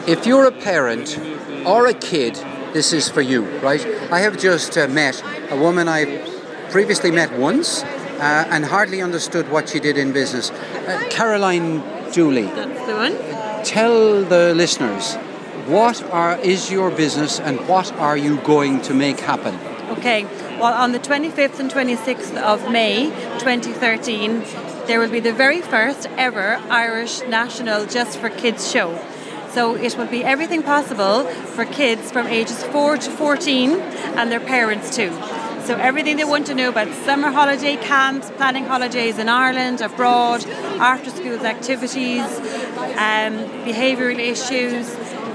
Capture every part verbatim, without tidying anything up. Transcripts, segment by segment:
if you're a parent or a kid, this is for you, right? I have just uh, met a woman I previously met once uh, and hardly understood what she did in business. Uh, Caroline Dooley. That's the one. Tell the listeners, what are is your business and what are you going to make happen? Okay, well, on the twenty-fifth and twenty-sixth of May twenty thirteen, there will be the very first ever Irish National Just for Kids show. So it will be everything possible for kids from ages four to fourteen and their parents too. So everything they want to know about summer holiday camps, planning holidays in Ireland, abroad, after school activities, um, behavioural issues,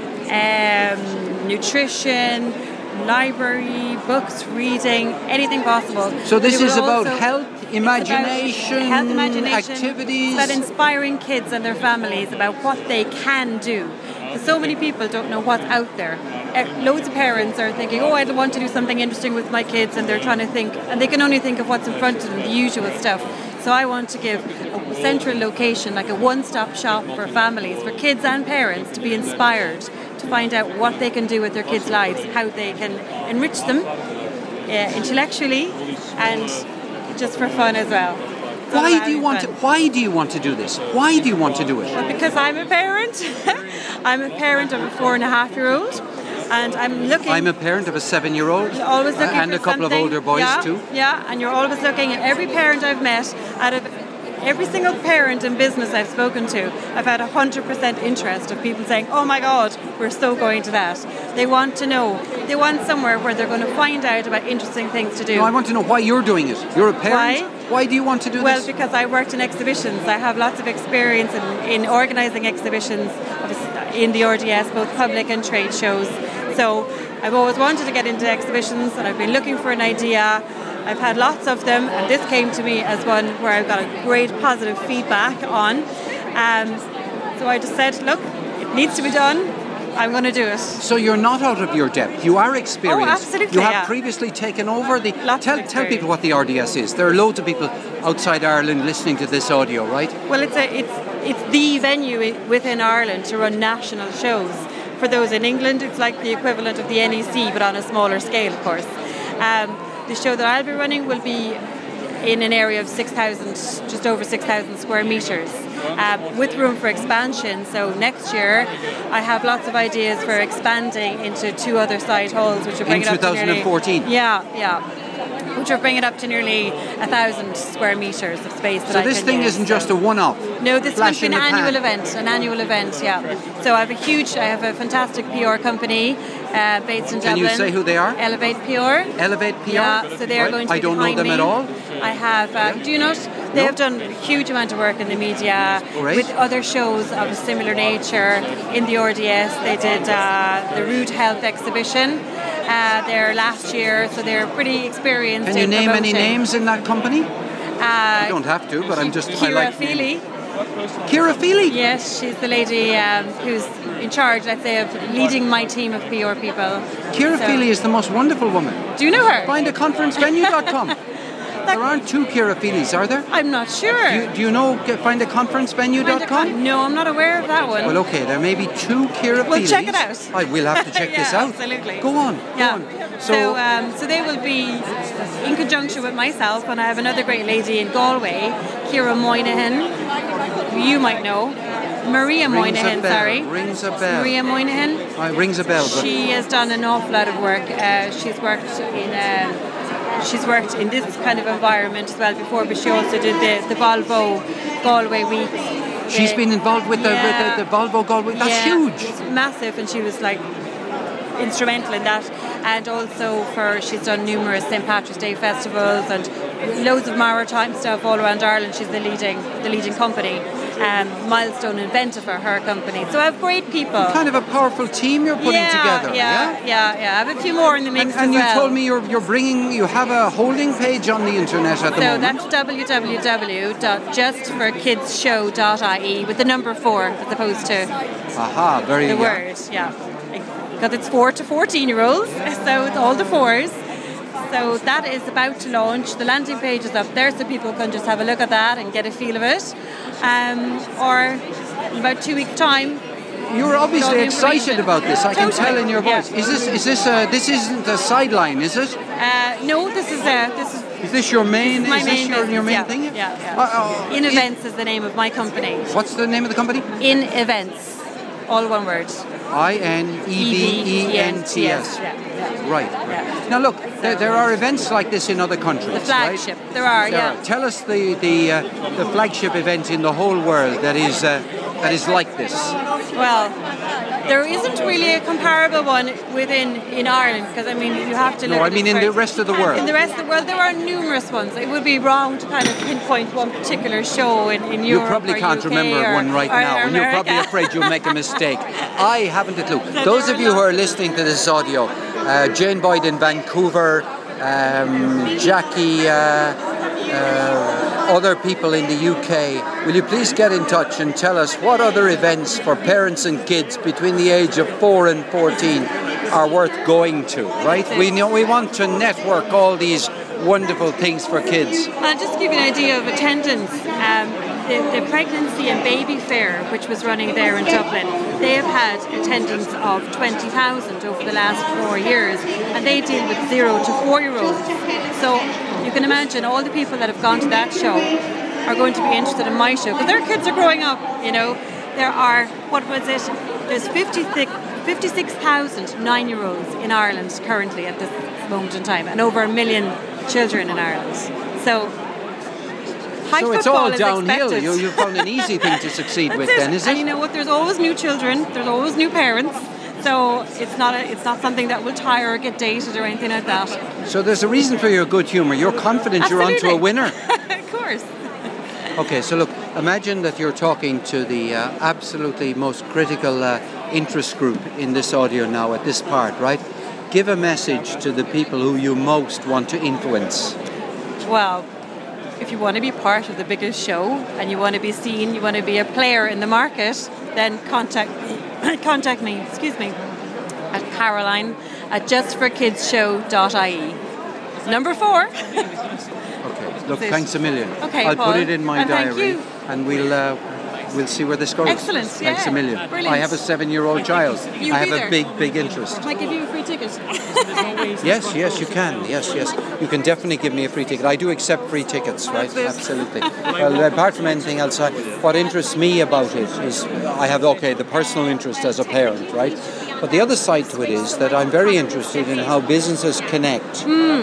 um, nutrition, library, books, reading, anything possible. So this They is will about also- health, imagination, about health, imagination, activities. It's about inspiring kids and their families about what they can do. Because so many people don't know what's out there. Uh, loads of parents are thinking, oh, I want to do something interesting with my kids, and they're trying to think, and they can only think of what's in front of them, the usual stuff. So I want to give a central location, like a one-stop shop for families, for kids and parents to be inspired, to find out what they can do with their kids' lives, how they can enrich them uh, intellectually and just for fun as well. It's all Why about do you having want fun. to, why do you want to do this? Why do you want to do it? Well, because I'm a parent. I'm a parent of a four and a half year old, and I'm looking. I'm a parent of a seven-year-old always looking and for a couple something. of older boys yeah, too. Yeah, and you're always looking at every parent I've met. Out of every single parent in business I've spoken to, I've had one hundred percent interest of people saying, oh my God, we're so going to that. They want to know. They want somewhere where they're going to find out about interesting things to do. No, I want to know why you're doing it. You're a parent. Why? Why do you want to do Well, this? because I worked in exhibitions. I have lots of experience in, in organising exhibitions in the R D S, both public and trade shows. So I've always wanted to get into exhibitions, and I've been looking for an idea. I've had lots of them, and this came to me as one where I've got a great positive feedback on. Um, so I just said, look, it needs to be done. I'm going to do it. So you're not out of your depth. You are experienced. Oh, absolutely, You have yeah. previously taken over the. Lots tell of tell experience. people what the R D S is. There are loads of people outside Ireland listening to this audio, right? Well, it's a, it's it's the venue i- within Ireland to run national shows. For those in England, it's like the equivalent of the N E C, but on a smaller scale, of course. Um, the show that I'll be running will be in an area of six thousand, just over six thousand square metres, uh, with room for expansion. So next year, I have lots of ideas for expanding into two other side halls, which will bring In it up to nearly- twenty fourteen? Yeah, yeah. Which will bring it up to nearly a thousand square metres of space. That So I this can thing use, isn't so. just a one-off. No, this Flash will be in an the annual pan. event, an annual event, yeah. So I have a huge, I have a fantastic P R company uh, based in Can Dublin. you say who they are? Elevate P R. Elevate P R? Yeah, so they are Right. going to be I don't know behind them me. at all. I have, um, do you not? They No. have done a huge amount of work in the media Right. with other shows of a similar nature in the R D S. They did uh, the Rude Health exhibition uh, there last year, so they're pretty experienced. Can you in name any promoting. names in that company? Uh, You don't have to, but I'm just. I Kira like Feely. Kira Feely. Yes, she's the lady um, who's in charge, let's say, of leading my team of P R people. Kira So- Feely is the most wonderful woman. Do you know her? Find a conference venue dot com. There aren't two Kira Feelys, are there? I'm not sure. Do you, do you know get, find a conference venue Find dot a com? con- no, I'm not aware of that one. Well, okay, there may be two Kira We'll Feelys. check it out. I will have to check Yeah, this out. absolutely. Go on. Yeah. Go on. So, So, um, so they will be in conjunction with myself, and I have another great lady in Galway, Ciara Moynihan, who you might know. Maria rings Moynihan, a bell. sorry. Rings a bell. Maria Moynihan. Uh, rings a bell. But She has done an awful lot of work. Uh, she's worked in um, she's worked in this kind of environment as well before, but she also did the the Volvo Galway Week. she's The- been involved with the Yeah. with the, the Volvo Galway. That's yeah, huge. It's massive, and she was like instrumental in that. And also for she's done numerous Saint Patrick's Day festivals and loads of maritime stuff all around Ireland. She's the leading the leading company. Um, Milestone Inventiva, her company. So I have great people. Kind of a powerful team you're putting yeah, together. Yeah, yeah, yeah. I have a few more in the mix And, and as you well. told me you're you're bringing you have a holding page on the internet at the So moment. that's w w w dot just for kids show dot i e with the number four as opposed to Aha, very the yeah. word, yeah. Because it's four to fourteen year olds, so it's all the fours. So that is about to launch. The landing page is up there, so people can just have a look at that and get a feel of it. Um, or in about two weeks' time, you're obviously all the excited information. about this. I can Totally. tell in your voice. Yeah. Is this is this a, this isn't a sideline, is it? Uh, no, this is a this is Is this your main? this is my is main this your, business, your main yeah, thing? Yeah, yeah. Uh, uh, In it- Events is the name of my company. What's the name of the company? In Events, all one word. I N E V E N T S. Yeah, yeah. Right. Yeah. Now look, there, there are events like this in other countries. The flagship. There are, There yeah. are. Tell us the the uh, the flagship event in the whole world that is uh, that is like this. Well, there isn't really a comparable one within in Ireland because I mean you have to look No, I at it mean in the first. rest of the world. In the rest of the world, there are numerous ones. It would be wrong to kind of pinpoint one particular show in, in You Europe probably or can't U K remember or, one right or now, and you're probably America. afraid you'll make a mistake. I haven't a clue. Those there of are you who are lots. listening to this audio, uh, Jane Boyd in Vancouver, um, Jackie, uh, uh, other people in the U K, will you please get in touch and tell us what other events for parents and kids between the age of four and fourteen are worth going to, right? We know we want to network all these wonderful things for kids. I'll just give you an idea of attendance. Um, the, the pregnancy and baby fair, which was running there in Dublin, they have had attendance of twenty thousand over the last four years, and they deal with zero to four-year-olds. So you can imagine all the people that have gone to that show are going to be interested in my show because their kids are growing up. You know, there are what was it? There's fifty-six thousand nine-year-olds in Ireland currently at this moment in time, and over a million children in Ireland. So. High So it's football all is downhill. expected. You, you found an easy thing to succeed with, That's then, is And you it? know what? There's always new children. There's always new parents. So it's not a, it's not something that will tire or get dated or anything like that. So there's a reason for your good humour. You're confident you're onto a Absolutely. winner. Of course. Okay, so look, imagine that you're talking to the uh, absolutely most critical uh, interest group in this audio now at this part, right? Give a message to the people who you most want to influence. Well, if you want to be part of the biggest show and you want to be seen, you want to be a player in the market, then contact me, contact me, excuse me, at Caroline at just for kids show dot I E. Number four. Okay, look, That's it. thanks a million. Okay, I'll Paul. put it in my And thank diary you. and we'll uh, we'll see where this goes. Excellent, Thanks yeah. a million. Brilliant. I have a seven-year-old child. You I be have there. a big, big interest. Might give you a free ticket. Yes, yes, you can. Yes, yes. You can definitely give me a free ticket. I do accept free tickets, right? That's it. Absolutely. Well, apart from anything else, I, what interests me about it is I have, okay, the personal interest as a parent, right? But the other side to it is that I'm very interested in how businesses connect.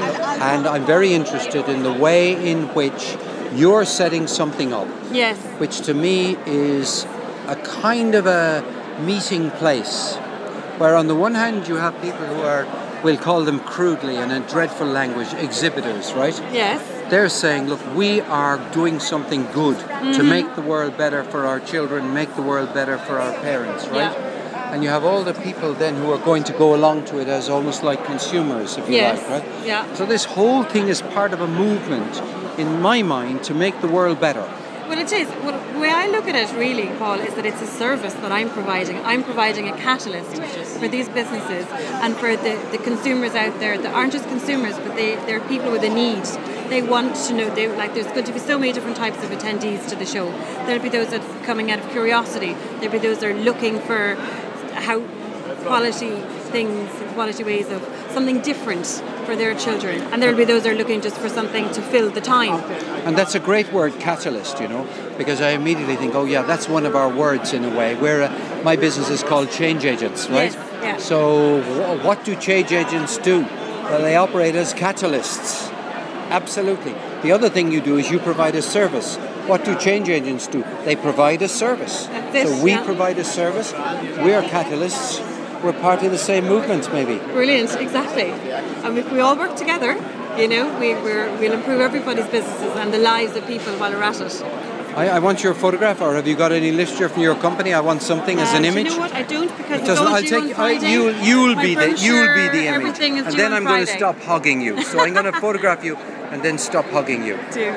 And I'm very interested in the way in which you're setting something up, Yes. which to me is a kind of a meeting place where on the one hand you have people who are, we'll call them crudely and in dreadful language, exhibitors, right? Yes. They're saying, look, we are doing something good to make the world better for our children, make the world better for our parents, right? Yeah. And you have all the people then who are going to go along to it as almost like consumers, if you Yes. like, right? Yeah. So this whole thing is part of a movement, in my mind, to make the world better. Well, it is. Well, the way I look at it, really, Paul, is that it's a service that I'm providing. I'm providing a catalyst for these businesses and for the, the consumers out there that aren't just consumers, but they, they're people with a need. They want to know, they like. There's going to be so many different types of attendees to the show. There'll be those that are coming out of curiosity. There'll be those that are looking for how quality things, quality ways of something different for their children. And there'll be those that are looking just for something to fill the time. And that's a great word, catalyst, you know, because I immediately think, oh yeah, that's one of our words in a way. Where uh, my business is called change agents, right? Yes, yeah. So wh- what do change agents do? Well, they operate as catalysts. Absolutely. The other thing you do is you provide a service. What do change agents do? They provide a service. That's it, So we yeah. provide a service. We are catalysts. We're part of the same movement, maybe. Brilliant, exactly. And if we all work together, you know, we, we're, we'll improve everybody's businesses and the lives of people while we're at it. I, I want your photograph, or have you got any literature from your company? I want something as Uh, an do image. you know what? I don't because it's Doesn't- all I'll due take on I, Friday. you'll you'll My be the you'll be brochure, the image, everything is and due then on I'm going to Friday. stop hugging you. So I'm going to photograph you and then stop hugging you. Do.